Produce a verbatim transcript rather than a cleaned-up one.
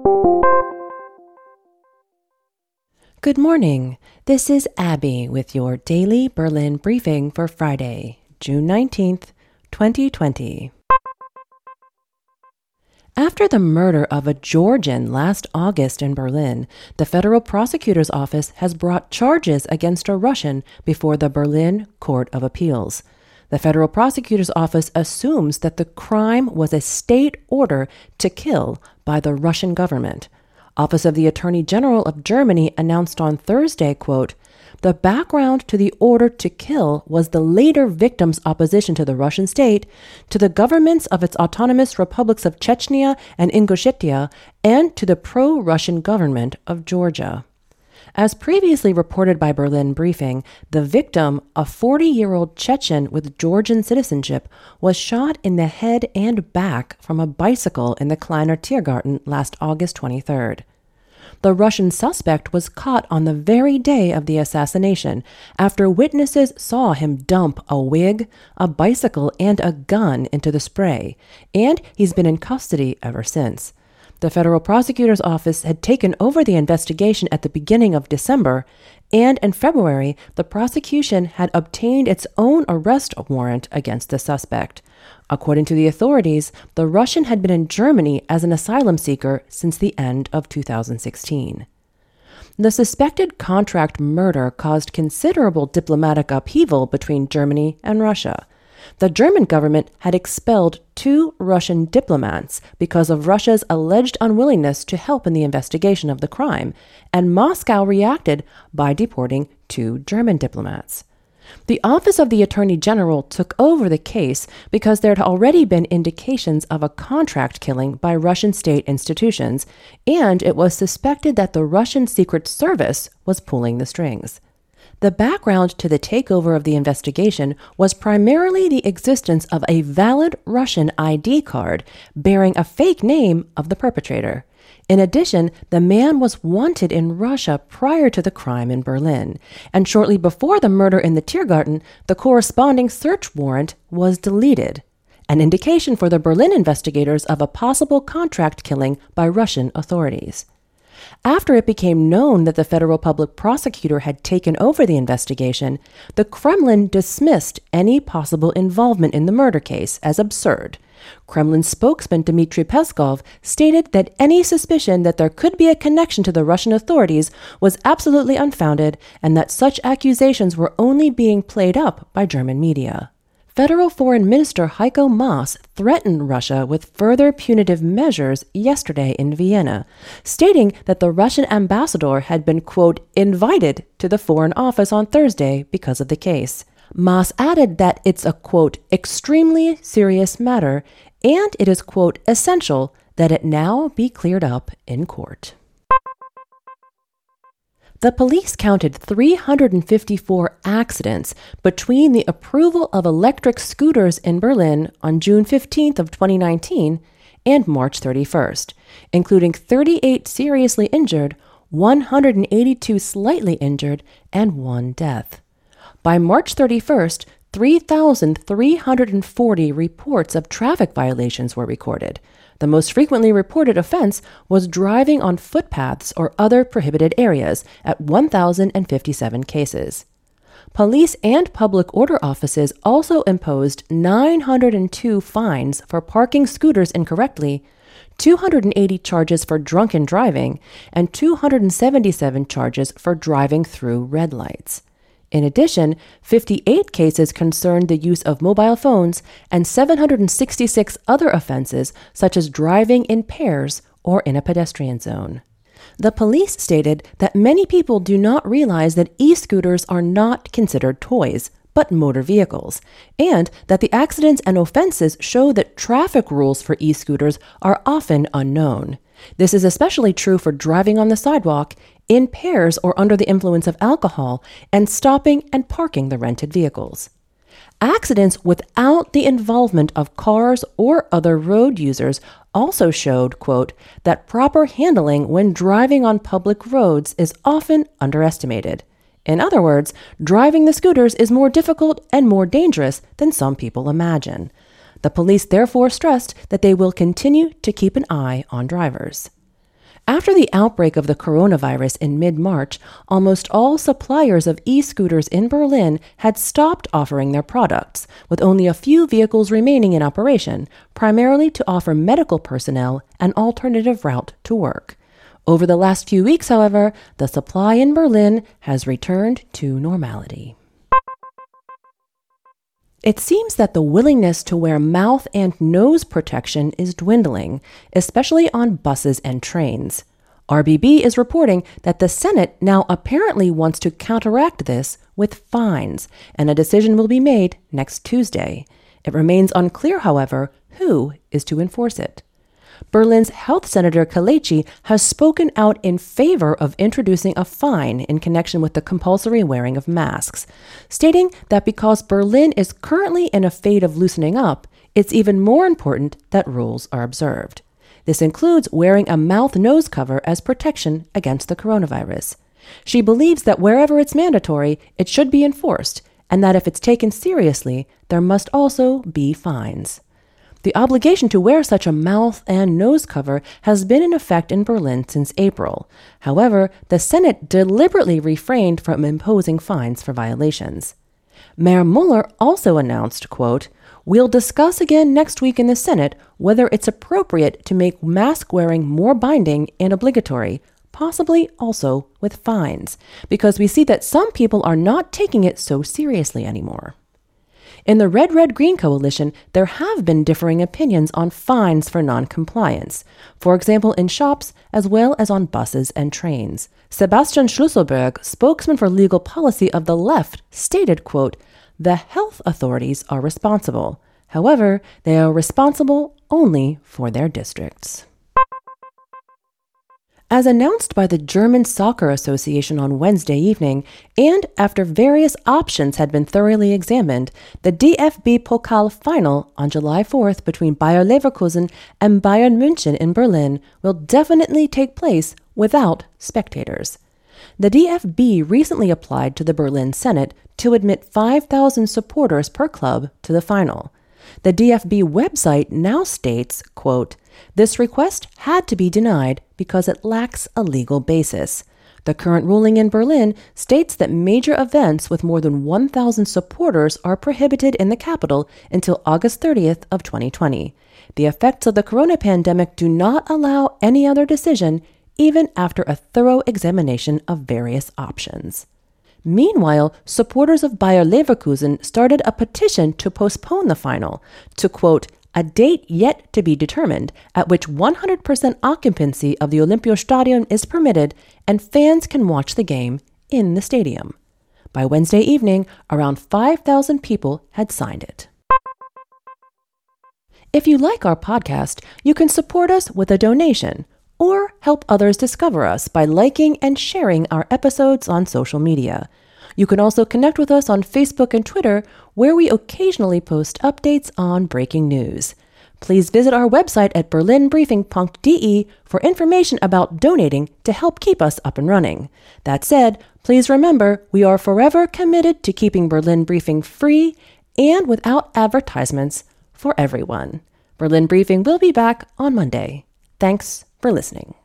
Good morning. This is Abby with your daily Berlin briefing for Friday, June nineteenth, twenty twenty. After the murder of a Georgian last August in Berlin, the Federal Prosecutor's Office has brought charges against a Russian before the Berlin Court of Appeals. The Federal Prosecutor's Office assumes that the crime was a state order to kill by the Russian government. Office of the Attorney General of Germany announced on Thursday, quote, "The background to the order to kill was the later victim's opposition to the Russian state, to the governments of its autonomous republics of Chechnya and Ingushetia, and to the pro-Russian government of Georgia." As previously reported by Berlin Briefing, the victim, a forty-year-old Chechen with Georgian citizenship, was shot in the head and back from a bicycle in the Kleiner Tiergarten last August twenty-third. The Russian suspect was caught on the very day of the assassination after witnesses saw him dump a wig, a bicycle, and a gun into the spray, and he's been in custody ever since. The Federal Prosecutor's Office had taken over the investigation at the beginning of December, and in February, the prosecution had obtained its own arrest warrant against the suspect. According to the authorities, the Russian had been in Germany as an asylum seeker since the end of two thousand sixteen. The suspected contract murder caused considerable diplomatic upheaval between Germany and Russia. The German government had expelled two Russian diplomats because of Russia's alleged unwillingness to help in the investigation of the crime, and Moscow reacted by deporting two German diplomats. The Office of the Attorney General took over the case because there had already been indications of a contract killing by Russian state institutions, and it was suspected that the Russian Secret Service was pulling the strings. The background to the takeover of the investigation was primarily the existence of a valid Russian I D card bearing a fake name of the perpetrator. In addition, the man was wanted in Russia prior to the crime in Berlin, and shortly before the murder in the Tiergarten, the corresponding search warrant was deleted, an indication for the Berlin investigators of a possible contract killing by Russian authorities. After it became known that the federal public prosecutor had taken over the investigation, the Kremlin dismissed any possible involvement in the murder case as absurd. Kremlin spokesman Dmitry Peskov stated that any suspicion that there could be a connection to the Russian authorities was absolutely unfounded and that such accusations were only being played up by German media. Federal Foreign Minister Heiko Maas threatened Russia with further punitive measures yesterday in Vienna, stating that the Russian ambassador had been, quote, invited to the Foreign Office on Thursday because of the case. Maas added that it's a, quote, extremely serious matter, and it is, quote, essential that it now be cleared up in court. The police counted three hundred fifty-four accidents between the approval of electric scooters in Berlin on June fifteenth of twenty nineteen and March thirty-first, including thirty-eight seriously injured, one hundred eighty-two slightly injured, and one death. By March thirty-first, three thousand three hundred forty reports of traffic violations were recorded. The most frequently reported offense was driving on footpaths or other prohibited areas at one thousand fifty-seven cases. Police and public order offices also imposed nine hundred two fines for parking scooters incorrectly, two hundred eighty charges for drunken driving, and two hundred seventy-seven charges for driving through red lights. In addition, fifty-eight cases concerned the use of mobile phones and seven hundred sixty-six other offenses, such as driving in pairs or in a pedestrian zone. The police stated that many people do not realize that e-scooters are not considered toys, but motor vehicles, and that the accidents and offenses show that traffic rules for e-scooters are often unknown. This is especially true for driving on the sidewalk, in pairs or under the influence of alcohol, and stopping and parking the rented vehicles. Accidents without the involvement of cars or other road users also showed, quote, that proper handling when driving on public roads is often underestimated. In other words, driving the scooters is more difficult and more dangerous than some people imagine. The police therefore stressed that they will continue to keep an eye on drivers. After the outbreak of the coronavirus in mid-March, almost all suppliers of e-scooters in Berlin had stopped offering their products, with only a few vehicles remaining in operation, primarily to offer medical personnel an alternative route to work. Over the last few weeks, however, the supply in Berlin has returned to normality. It seems that the willingness to wear mouth and nose protection is dwindling, especially on buses and trains. R B B is reporting that the Senate now apparently wants to counteract this with fines, and a decision will be made next Tuesday. It remains unclear, however, who is to enforce it. Berlin's Health Senator Kelechi has spoken out in favor of introducing a fine in connection with the compulsory wearing of masks, stating that because Berlin is currently in a phase of loosening up, it's even more important that rules are observed. This includes wearing a mouth-nose cover as protection against the coronavirus. She believes that wherever it's mandatory, it should be enforced, and that if it's taken seriously, there must also be fines. The obligation to wear such a mouth and nose cover has been in effect in Berlin since April. However, the Senate deliberately refrained from imposing fines for violations. Mayor Mueller also announced, quote, "We'll discuss again next week in the Senate whether it's appropriate to make mask wearing more binding and obligatory, possibly also with fines, because we see that some people are not taking it so seriously anymore." In the Red Red Green coalition, there have been differing opinions on fines for non-compliance, for example in shops as well as on buses and trains. Sebastian Schlüsselberg, spokesman for legal policy of the left, stated, quote, "The health authorities are responsible. However, they are responsible only for their districts." As announced by the German Soccer Association on Wednesday evening, and after various options had been thoroughly examined, the D F B Pokal final on July fourth between Bayer Leverkusen and Bayern München in Berlin will definitely take place without spectators. The D F B recently applied to the Berlin Senate to admit five thousand supporters per club to the final. The D F B website now states, quote, "This request had to be denied because it lacks a legal basis. The current ruling in Berlin states that major events with more than one thousand supporters are prohibited in the capital until August thirtieth of twenty twenty. The effects of the corona pandemic do not allow any other decision, even after a thorough examination of various options." Meanwhile, supporters of Bayer Leverkusen started a petition to postpone the final to, quote, "a date yet to be determined at which one hundred percent occupancy of the Olympiastadion is permitted and fans can watch the game in the stadium." By Wednesday evening, around five thousand people had signed it. If you like our podcast, you can support us with a donation or help others discover us by liking and sharing our episodes on social media. You can also connect with us on Facebook and Twitter, where we occasionally post updates on breaking news. Please visit our website at berlin briefing dot d e for information about donating to help keep us up and running. That said, please remember we are forever committed to keeping Berlin Briefing free and without advertisements for everyone. Berlin Briefing will be back on Monday. Thanks for listening.